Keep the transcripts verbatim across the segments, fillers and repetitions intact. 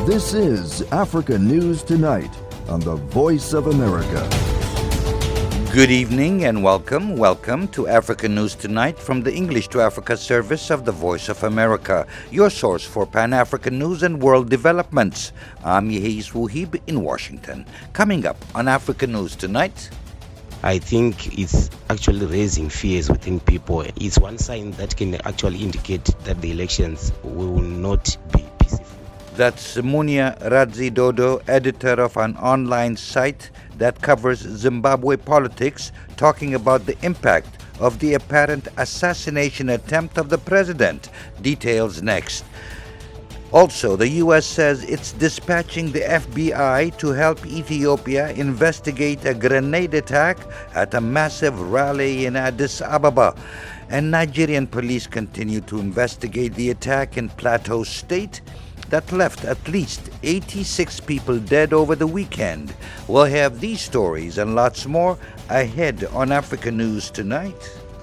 This is Africa News Tonight on the Voice of America. Good evening and welcome. Welcome to Africa News Tonight from the English to Africa service of the Voice of America, your source for Pan-African news and world developments. I'm Yehis Wuhib in Washington. Coming up on Africa News Tonight. I think it's actually raising fears within people. It's one sign that can actually indicate that the elections will not be peaceful. That's Munia Radzidodo, editor of an online site that covers Zimbabwe politics, talking about the impact of the apparent assassination attempt of the president. Details next. Also, the U S says it's dispatching the F B I to help Ethiopia investigate a grenade attack at a massive rally in Addis Ababa. And Nigerian police continue to investigate the attack in Plateau State that left at least eighty-six people dead over the weekend. We'll have these stories and lots more ahead on Africa News Tonight.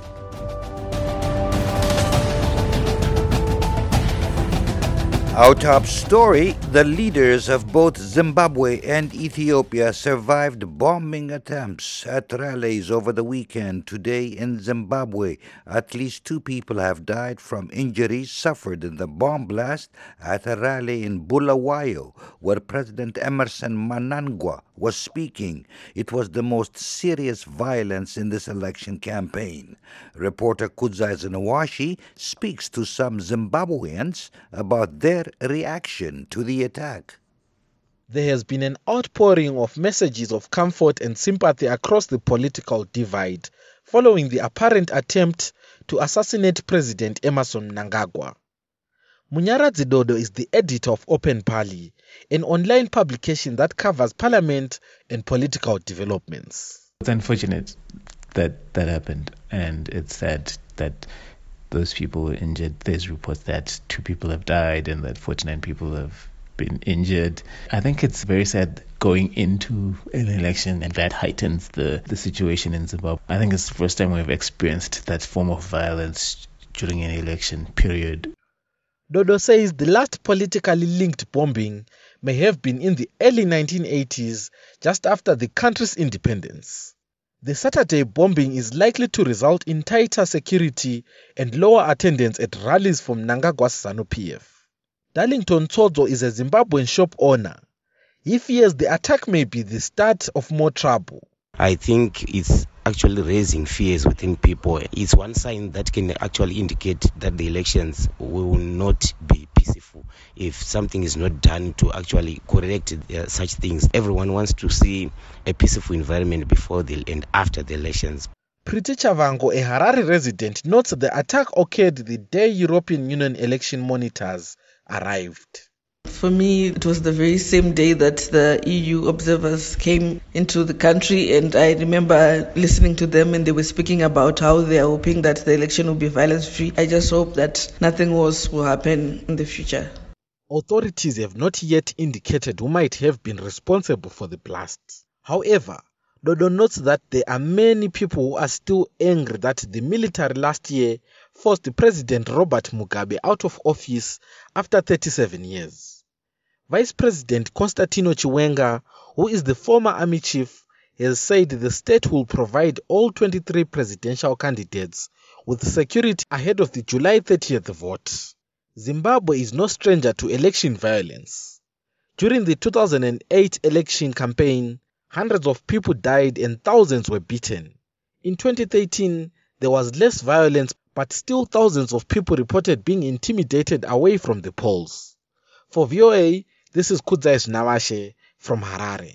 Our top story, the leaders of both Zimbabwe and Ethiopia survived bombing attempts at rallies over the weekend. Today in Zimbabwe, at least two people have died from injuries suffered in the bomb blast at a rally in Bulawayo, where President Emerson Mnangagwa was speaking. It was the most serious violence in this election campaign. Reporter Kudzai Zinawashi speaks to some Zimbabweans about their reaction to the attack. There has been an outpouring of messages of comfort and sympathy across the political divide following the apparent attempt to assassinate President Emerson Mnangagwa. Munyaradzidodo is the editor of Open Parley, an online publication that covers parliament and political developments. It's unfortunate that that happened, and it's sad that those people were injured. There's reports that two people have died and that forty-nine people have been injured. I think it's very sad going into an election, and that heightens the, the situation in Zimbabwe. I think it's the first time we've experienced that form of violence during an election period. Dodo says the last politically linked bombing may have been in the early nineteen eighties, just after the country's independence. The Saturday bombing is likely to result in tighter security and lower attendance at rallies from Mnangagwa's ZANU-P F. Darlington Tsodzo is a Zimbabwean shop owner. He fears the attack may be the start of more trouble. I think it's actually raising fears within people. It's one sign that can actually indicate that the elections will not be peaceful if something is not done to actually correct uh, such things. Everyone wants to see a peaceful environment before the and after the elections. Priti Chavango, a Harare resident, notes the attack occurred the day European Union election monitors arrived. For me, it was the very same day that the E U observers came into the country, and I remember listening to them, and they were speaking about how they are hoping that the election will be violence-free. I just hope that nothing worse will happen in the future. Authorities have not yet indicated who might have been responsible for the blasts. However, Dodo notes that there are many people who are still angry that the military last year forced President Robert Mugabe out of office after thirty-seven years. Vice President Constantino Chiwenga, who is the former army chief, has said the state will provide all twenty-three presidential candidates with security ahead of the July thirtieth vote. Zimbabwe is no stranger to election violence. During the two thousand eight election campaign, hundreds of people died and thousands were beaten. In twenty thirteen, there was less violence, but still thousands of people reported being intimidated away from the polls. For V O A, this is Kudzai Zinawashi from Harare.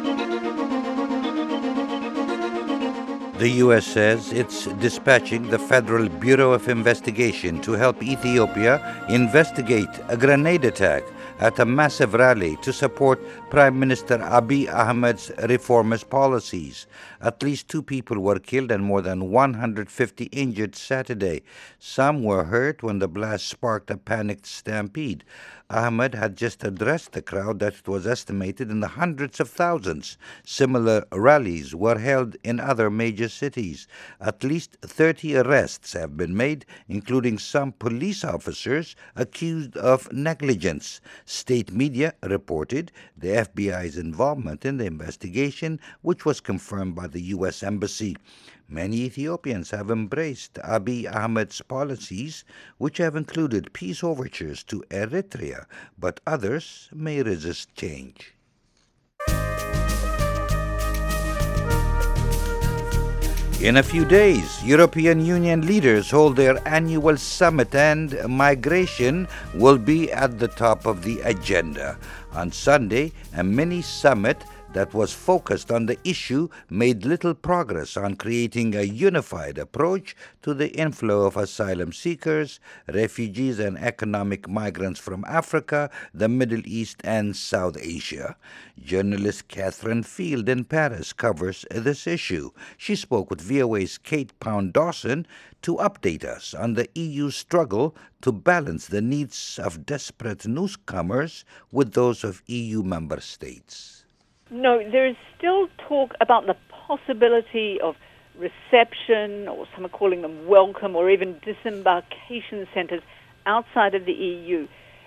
The U S says it's dispatching the Federal Bureau of Investigation to help Ethiopia investigate a grenade attack at a massive rally to support Prime Minister Abiy Ahmed's reformist policies. At least two people were killed and more than one hundred fifty injured Saturday. Some were hurt when the blast sparked a panicked stampede. Ahmed had just addressed the crowd that was estimated in the hundreds of thousands. Similar rallies were held in other major cities. At least thirty arrests have been made, including some police officers accused of negligence. State media reported the F B I's involvement in the investigation, which was confirmed by the U S Embassy. Many Ethiopians have embraced Abiy Ahmed's policies, which have included peace overtures to Eritrea, but others may resist change. In a few days, European Union leaders hold their annual summit and migration will be at the top of the agenda. On Sunday, a mini summit that was focused on the issue made little progress on creating a unified approach to the inflow of asylum seekers, refugees, and economic migrants from Africa, the Middle East, and South Asia. Journalist Catherine Field in Paris covers this issue. She spoke with V O A's Kate Pound-Dawson to update us on the E U's struggle to balance the needs of desperate newcomers with those of E U member states. No, there is still talk about the possibility of reception, or some are calling them welcome, or even disembarkation centres outside of the E U.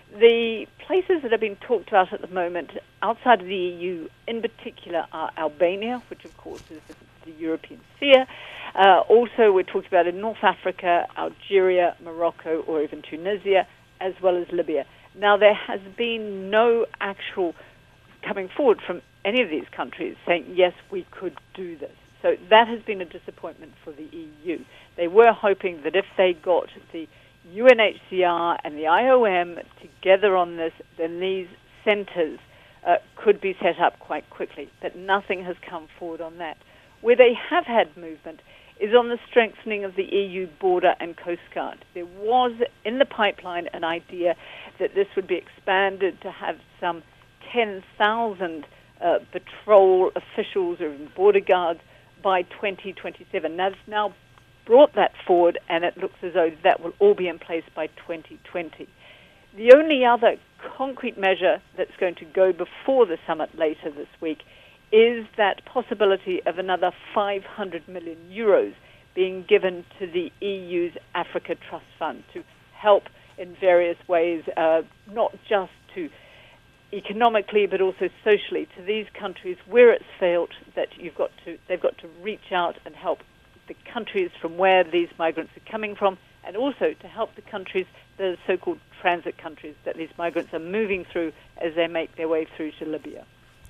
The places that are being talked about at the moment outside of the E U in particular are Albania, which of course is the European sphere. Uh, also, we're talking about in North Africa, Algeria, Morocco, or even Tunisia, as well as Libya. Now, there has been no actual coming forward from any of these countries saying, yes, we could do this. So that has been a disappointment for the E U. They were hoping that if they got the U N H C R and the I O M together on this, then these centres uh, could be set up quite quickly. But nothing has come forward on that. Where they have had movement is on the strengthening of the E U border and coast guard. There was in the pipeline an idea that this would be expanded to have some ten thousand uh, patrol officials or even border guards by twenty twenty-seven. Now, it's now brought that forward, and it looks as though that will all be in place by twenty twenty. The only other concrete measure that's going to go before the summit later this week is that possibility of another five hundred million euros being given to the E U's Africa Trust Fund to help in various ways, uh, not just to economically but also socially to these countries where it's failed, that you've got to they've got to reach out and help the countries from where these migrants are coming from, and also to help the countries, the so-called transit countries that these migrants are moving through as they make their way through to Libya.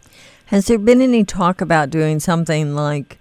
Has there been any talk about doing something like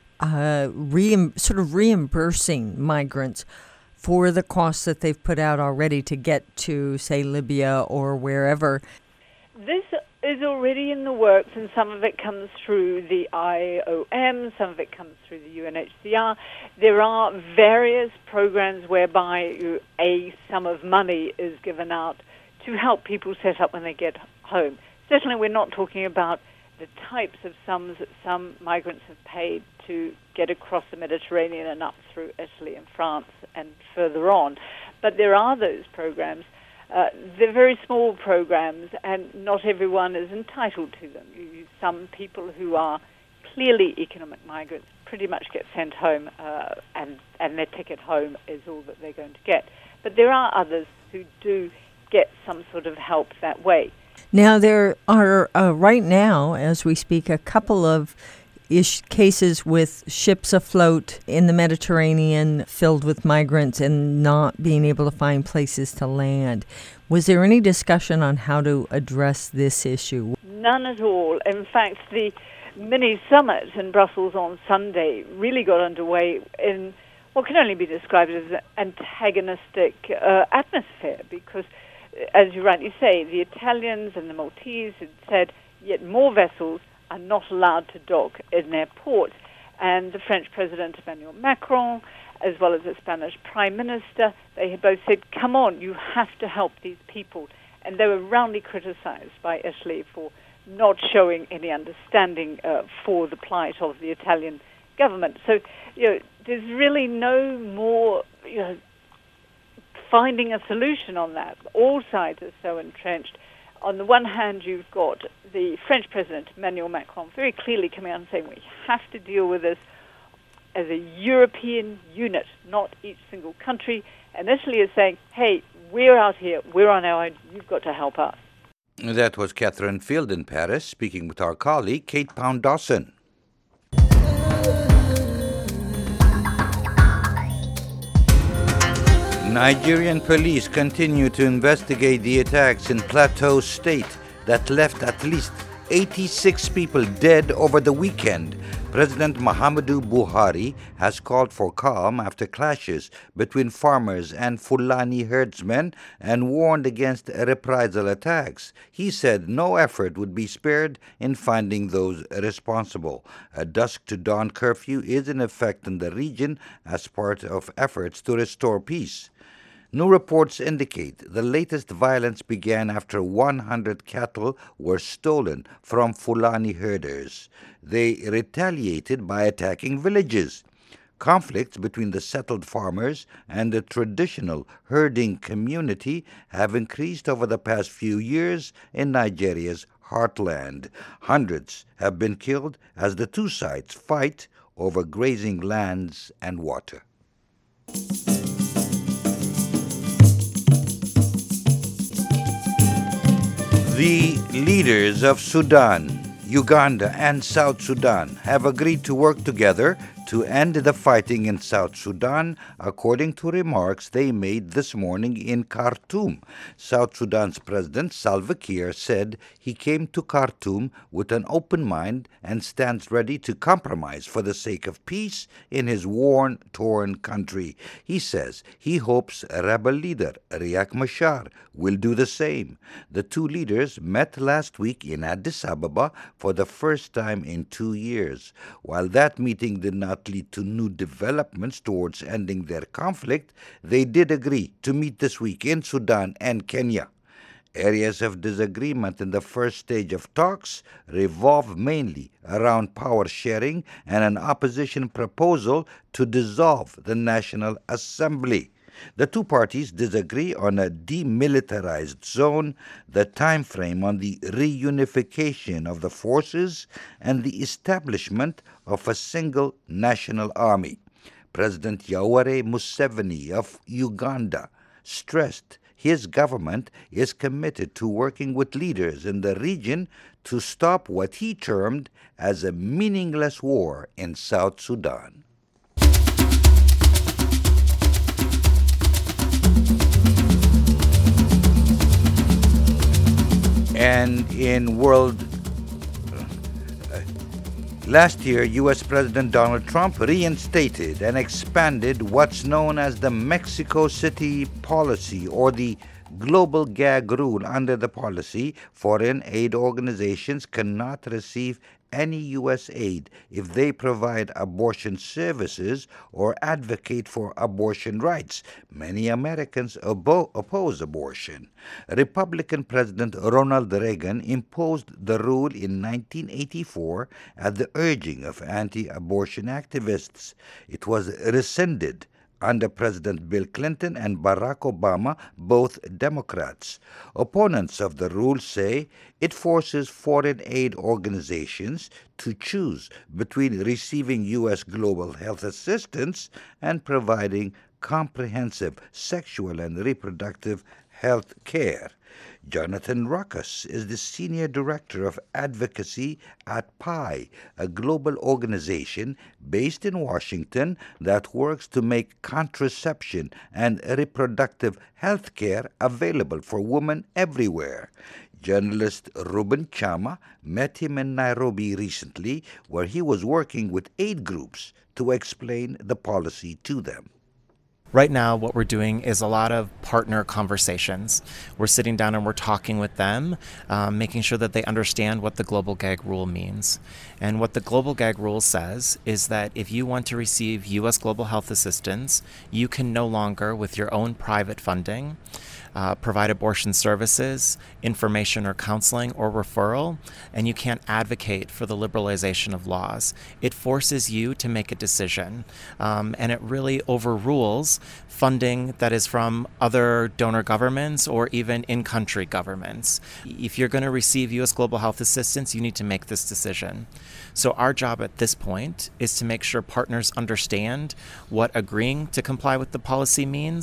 uh, re- sort of reimbursing migrants for the costs that they've put out already to get to, say, Libya or wherever? This is already in the works, and some of it comes through the I O M, some of it comes through the U N H C R. There are various programs whereby a sum of money is given out to help people set up when they get home. Certainly we're not talking about the types of sums that some migrants have paid to get across the Mediterranean and up through Italy and France and further on. But there are those programs. Uh, they're very small programs, and not everyone is entitled to them. You, some people who are clearly economic migrants pretty much get sent home, uh, and, and their ticket home is all that they're going to get. But there are others who do get some sort of help that way. Now, there are, uh, right now, as we speak, a couple of ish cases with ships afloat in the Mediterranean filled with migrants and not being able to find places to land. Was there any discussion on how to address this issue? None at all. In fact, the mini summit in Brussels on Sunday really got underway in what can only be described as an antagonistic uh, atmosphere, because, as you rightly say, the Italians and the Maltese had said yet more vessels are not allowed to dock in their ports. And the French President Emmanuel Macron, as well as the Spanish Prime Minister, they had both said, come on, you have to help these people. And they were roundly criticized by Italy for not showing any understanding uh, for the plight of the Italian government. So, you know, there's really no more, you know, finding a solution on that. All sides are so entrenched. On the one hand, you've got the French President, Emmanuel Macron, very clearly coming out and saying we have to deal with this as a European unit, not each single country. And Italy is saying, hey, we're out here, we're on our own, you've got to help us. That was Catherine Field in Paris, speaking with our colleague Kate Pound-Dawson. Nigerian police continue to investigate the attacks in Plateau State that left at least eighty-six people dead over the weekend. President Muhammadu Buhari has called for calm after clashes between farmers and Fulani herdsmen and warned against reprisal attacks. He said no effort would be spared in finding those responsible. A dusk to dawn curfew is in effect in the region as part of efforts to restore peace. New reports indicate the latest violence began after one hundred cattle were stolen from Fulani herders. They retaliated by attacking villages. Conflicts between the settled farmers and the traditional herding community have increased over the past few years in Nigeria's heartland. Hundreds have been killed as the two sides fight over grazing lands and water. The leaders of Sudan, Uganda, and South Sudan have agreed to work together to end the fighting in South Sudan, according to remarks they made this morning in Khartoum. South Sudan's President Salva Kiir said he came to Khartoum with an open mind and stands ready to compromise for the sake of peace in his war-torn country. He says he hopes rebel leader Riek Machar will do the same. The two leaders met last week in Addis Ababa for the first time in two years. While that meeting did not lead to new developments towards ending their conflict, they did agree to meet this week in Sudan and Kenya. Areas of disagreement in the first stage of talks revolve mainly around power sharing and an opposition proposal to dissolve the National Assembly. The two parties disagree on a demilitarized zone, the time frame on the reunification of the forces, and the establishment of a single national army. President Yoweri Museveni of Uganda stressed his government is committed to working with leaders in the region to stop what he termed as a meaningless war in South Sudan. And in world, uh, last year, U S President Donald Trump reinstated and expanded what's known as the Mexico City policy, or the global gag rule. Under the policy, foreign aid organizations cannot receive any U S aid if they provide abortion services or advocate for abortion rights. Many Americans abo- oppose abortion. Republican President Ronald Reagan imposed the rule in nineteen eighty-four at the urging of anti-abortion activists. It was rescinded under President Bill Clinton and Barack Obama, both Democrats. Opponents of the rule say it forces foreign aid organizations to choose between receiving U S global health assistance and providing comprehensive sexual and reproductive health care. Jonathan Ruckus is the Senior Director of Advocacy at P I, a global organization based in Washington that works to make contraception and reproductive health care available for women everywhere. Journalist Ruben Chama met him in Nairobi recently, where he was working with aid groups to explain the policy to them. Right now, what we're doing is a lot of partner conversations. We're sitting down and we're talking with them, um, making sure that they understand what the Global Gag Rule means. And what the Global Gag Rule says is that if you want to receive U S global health assistance, you can no longer, with your own private funding, Uh, provide abortion services, information or counseling or referral, and you can't advocate for the liberalization of laws. It forces you to make a decision, um, and it really overrules funding that is from other donor governments or even in-country governments. If you're going to receive U S global health assistance, you need to make this decision. So our job at this point is to make sure partners understand what agreeing to comply with the policy means,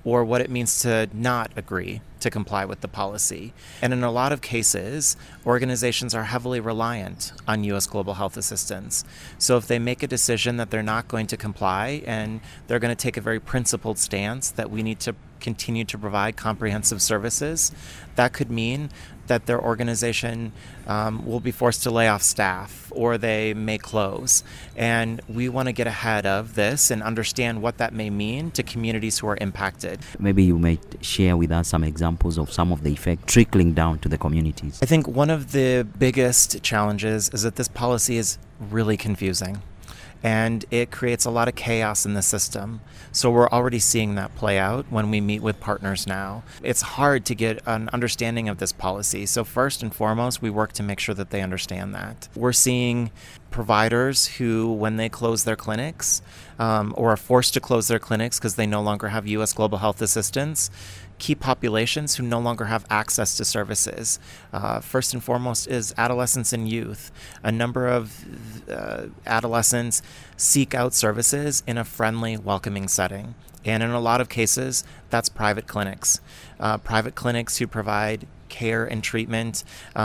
or what it means to not agree to comply with the policy. And in a lot of cases, organizations are heavily reliant on U S global health assistance. So if they make a decision that they're not going to comply and they're going to take a very principled stance that we need to continue to provide comprehensive services, that could mean that their organization um, will be forced to lay off staff or they may close. And we want to get ahead of this and understand what that may mean to communities who are impacted. Maybe you may share with us some examples of some of the effect trickling down to the communities. I think one of the biggest challenges is that this policy is really confusing. And it creates a lot of chaos in the system. So we're already seeing that play out when we meet with partners now. It's hard to get an understanding of this policy. So first and foremost, we work to make sure that they understand that. We're seeing providers who, when they close their clinics um, or are forced to close their clinics because they no longer have U S global health assistance, key populations who no longer have access to services. Uh, first and foremost is adolescents and youth. A number of uh, adolescents seek out services in a friendly, welcoming setting. And in a lot of cases, that's private clinics. Uh, private clinics who provide care and treatment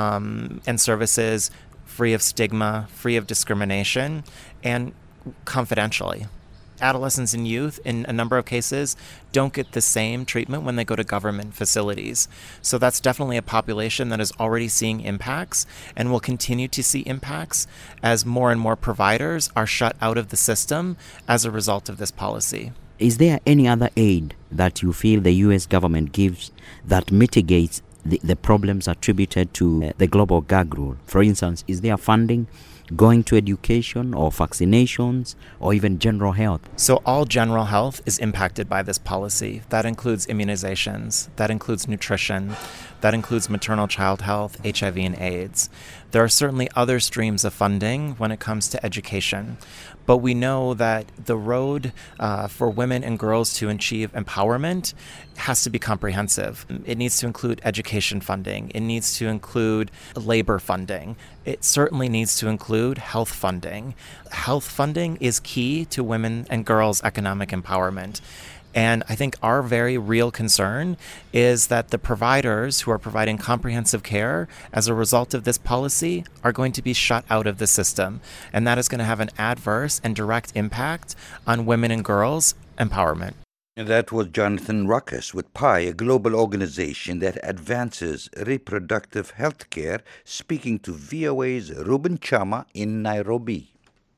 um, and services free of stigma, free of discrimination, and confidentially. Adolescents and youth, in a number of cases, don't get the same treatment when they go to government facilities. So that's definitely a population that is already seeing impacts and will continue to see impacts as more and more providers are shut out of the system as a result of this policy. Is there any other aid that you feel the U S government gives that mitigates the, the problems attributed to uh, the global gag rule? For instance, is there funding going to education or vaccinations or even general health? So all general health is impacted by this policy. That includes immunizations, that includes nutrition, that includes maternal child health, H I V and AIDS. There are certainly other streams of funding when it comes to education. But we know that the road uh, for women and girls to achieve empowerment has to be comprehensive. It needs to include education funding. It needs to include labor funding. It certainly needs to include health funding. Health funding is key to women and girls' economic empowerment. And I think our very real concern is that the providers who are providing comprehensive care as a result of this policy are going to be shut out of the system. And that is going to have an adverse and direct impact on women and girls' empowerment. And that was Jonathan Ruckus with P I, a global organization that advances reproductive health care, speaking to V O A's Ruben Chama in Nairobi.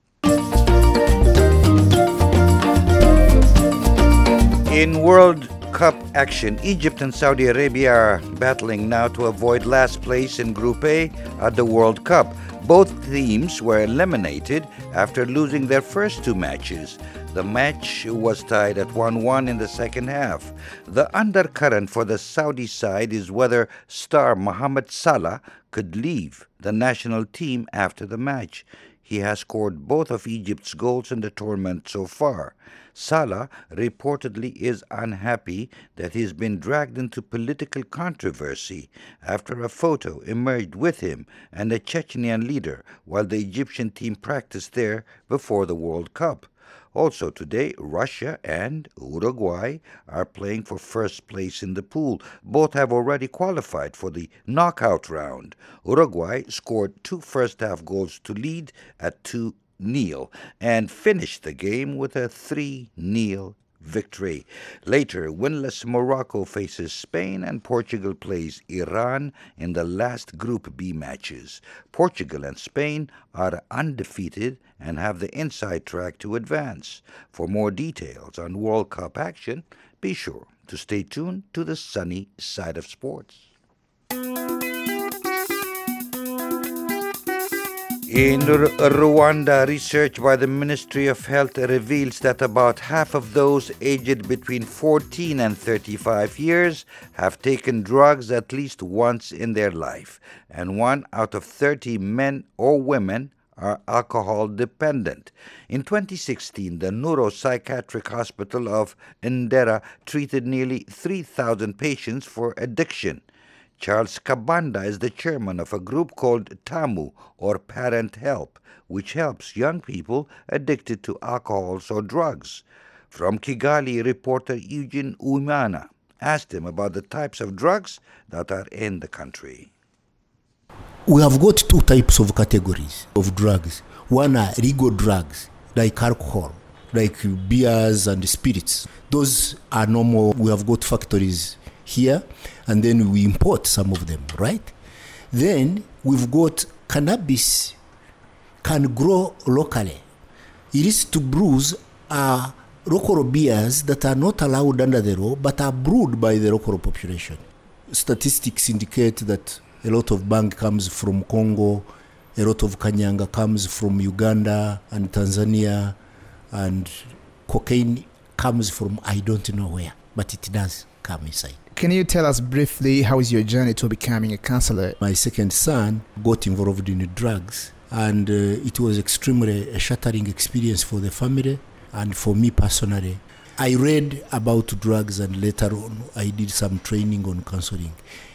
In World Cup action, Egypt and Saudi Arabia are battling now to avoid last place in Group A at the World Cup. Both teams were eliminated after losing their first two matches. The match was tied at one one in the second half. The undercurrent for the Saudi side is whether star Mohamed Salah could leave the national team after the match. He has scored both of Egypt's goals in the tournament so far. Salah reportedly is unhappy that he's been dragged into political controversy after a photo emerged with him and a Chechenian leader while the Egyptian team practiced there before the World Cup. Also today, Russia and Uruguay are playing for first place in the pool. Both have already qualified for the knockout round. Uruguay scored two first-half goals to lead at two nil and finished the game with a three nil victory. Later, winless Morocco faces Spain and Portugal plays Iran in the last Group B matches. Portugal and Spain are undefeated and have the inside track to advance. For more details on World Cup action, be sure to stay tuned to the sunny side of sports. In Rwanda, research by the Ministry of Health reveals that about half of those aged between fourteen and thirty-five years have taken drugs at least once in their life, and one out of thirty men or women are alcohol dependent. In twenty sixteen, the Neuropsychiatric Hospital of Ndera treated nearly three thousand patients for addiction. Charles Kabanda is the chairman of a group called TAMU, or Parent Help, which helps young people addicted to alcohol or drugs. From Kigali, reporter Eugene Uwimana asked him about the types of drugs that are in the country. We have got two types of categories of drugs. One are legal drugs, like alcohol, like beers and spirits. Those are normal. We have got factories here, and then we import some of them, right? Then we've got cannabis can grow locally. It is to brews are local beers that are not allowed under the law, but are brewed by the local population. Statistics indicate that a lot of bang comes from Congo, a lot of kanyanga comes from Uganda and Tanzania, and cocaine comes from I don't know where, but it does come inside. Can you tell us briefly how is your journey to becoming a counselor? My second son got involved in drugs, and uh, it was extremely a shattering experience for the family and for me personally. I read about drugs, and later on I did some training on counseling.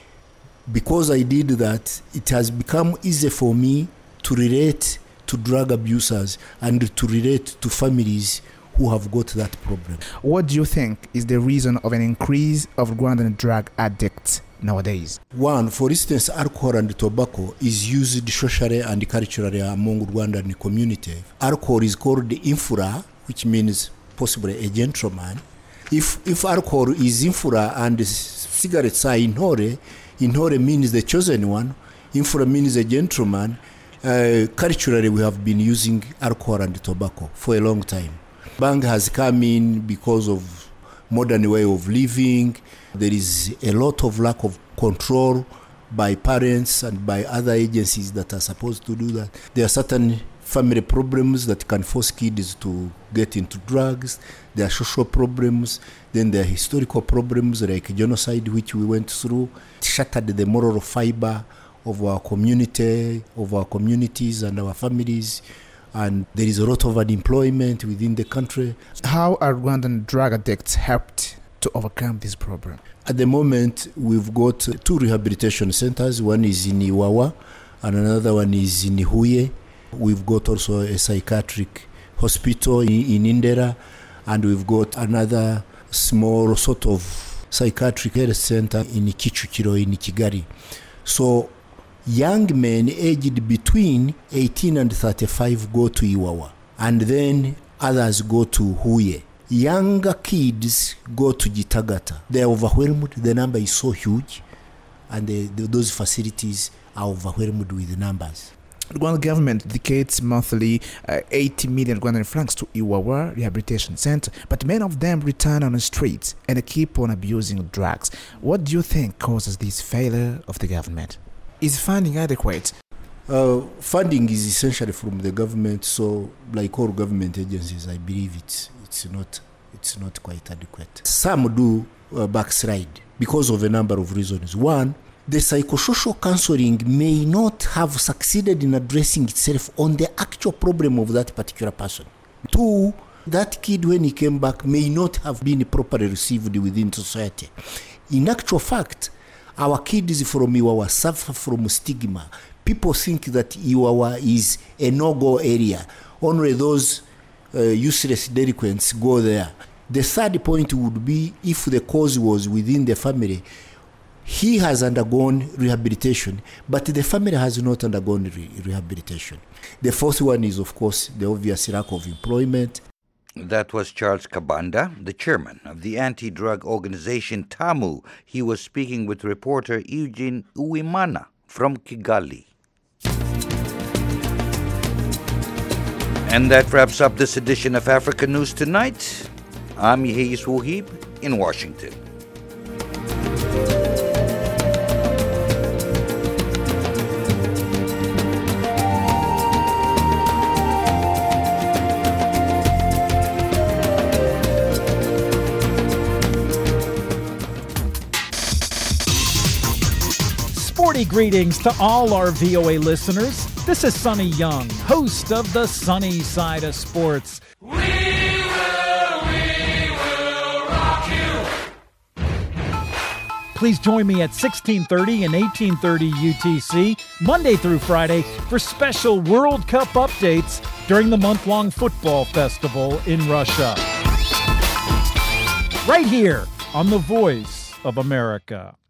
Because I did that, it has become easy for me to relate to drug abusers and to relate to families who have got that problem. What do you think is the reason of an increase of Rwandan drug addicts nowadays? One, for instance, alcohol and tobacco is used socially and culturally among Rwandan community. Alcohol is called infura, which means possibly a gentleman. If if alcohol is infura and cigarettes are inhore, inhore means the chosen one, infura means a gentleman. Uh, culturally, we have been using alcohol and tobacco for a long time. Bang has come in because of modern way of living. There is a lot of lack of control by parents and by other agencies that are supposed to do that. There are certain family problems that can force kids to get into drugs. There are social problems. Then there are historical problems like genocide, which we went through. It shattered the moral fiber of our community, of our communities and our families. And there is a lot of unemployment within the country. How are Rwandan drug addicts helped to overcome this problem? At the moment, we've got two rehabilitation centers. One is in Iwawa and another one is in Huye. We've got also a psychiatric hospital in, in Indera, and we've got another small sort of psychiatric health center in Kichukiro in Kigali. So young men aged between eighteen and thirty-five go to Iwawa, and then others go to Huye. Younger kids go to Gitagata. They are overwhelmed. The number is so huge, and the, the, those facilities are overwhelmed with the numbers. The Rwanda government dedicates monthly uh, eighty million Rwandan francs to Iwawa Rehabilitation Center, but many of them return on the streets and they keep on abusing drugs. What do you think causes this failure of the government? Is funding adequate? Uh, funding is essentially from the government, so like all government agencies, I believe it's it's not it's not quite adequate. Some do uh, backslide because of a number of reasons. One, the psychosocial counseling may not have succeeded in addressing itself on the actual problem of that particular person. Two, that kid when he came back may not have been properly received within society. In actual fact, our kids from Iwawa suffer from stigma. People think that Iwawa is a no-go area. Only those uh, useless delinquents go there. The third point would be if the cause was within the family. He has undergone rehabilitation, but the family has not undergone re- rehabilitation. The fourth one is, of course, the obvious lack of employment. That was Charles Kabanda, the chairman of the anti-drug organization TAMU. He was speaking with reporter Eugene Uwimana from Kigali. And that wraps up this edition of Africa News Tonight. I'm Yehiyis Wuhib in Washington. Sporty greetings to all our V O A listeners. This is Sonny Young, host of the Sunny Side of Sports. We will, we will rock you. Please join me at sixteen thirty and eighteen thirty U T C, Monday through Friday, for special World Cup updates during the month-long football festival in Russia. right here on The Voice of America.